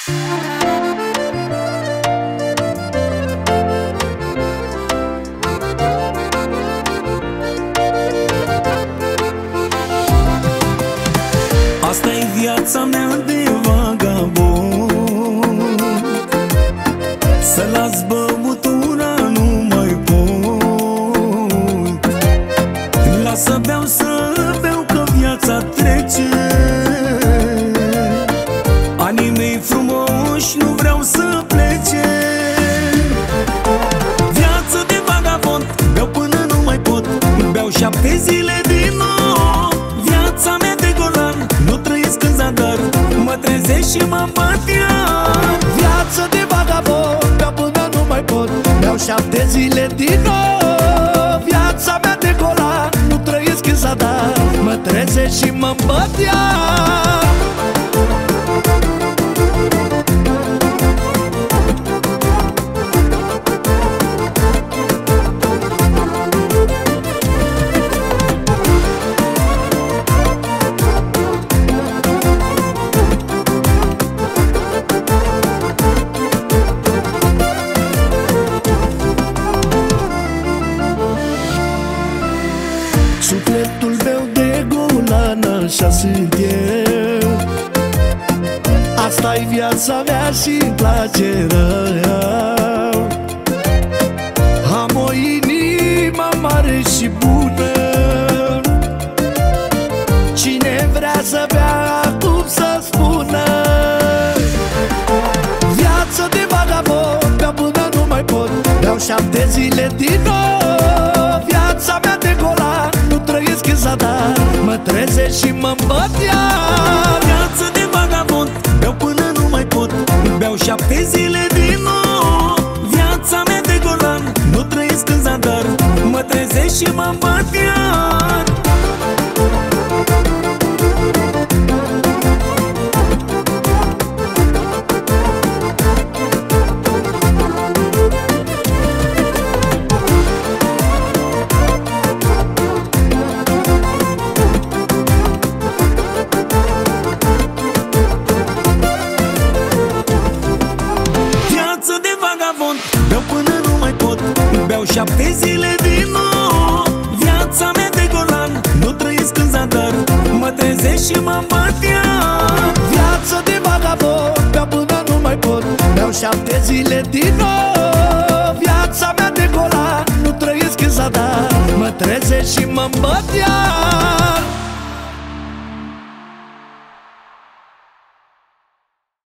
Asta-i viața mea de vagabond, să las băutura nu mai pot. Lasă beau să beau că viața trece, anii mei frumoși nu vreau să plece. Viață de vagabond, beau până nu mai pot, beau 7 zile din nou. Viața mea de golan, nu trăiesc în zadar, mă trezesc și mă bat iar. Viață de vagabond, beau până nu mai pot, beau 7 zile din nou. Viața mea de golan, nu trăiesc în zadar, mă trezesc și mă bat iar. Sufletul meu de golan, așa sunt eu. Asta-i viața mea și-mi place rău. Am o inimă mare și bună, cine vrea să bea acum să spună. Viață de vagabond, beau până nu mai pot, beau 7 zile din nou. Viața mea de golan, nu trăiesc în zadar, mă trezesc și mă îmbăt iar. Viață de vagabond, beau până nu mai pot, beau 7 zile din nou. Viața mea de golan, nu trăiesc în zadar, mă trezesc și mă bat iar. Beau până nu mai pot, beau 7 zile din nou. Viața mea de golan, nu trăiesc în zadar, mă trezesc și mă bat iar. Viață de vagabond, beau până nu mai pot, beau 7 zile din nou. Viața mea de golan, nu trăiesc în zadar, mă trezesc și mă îmbăt iar.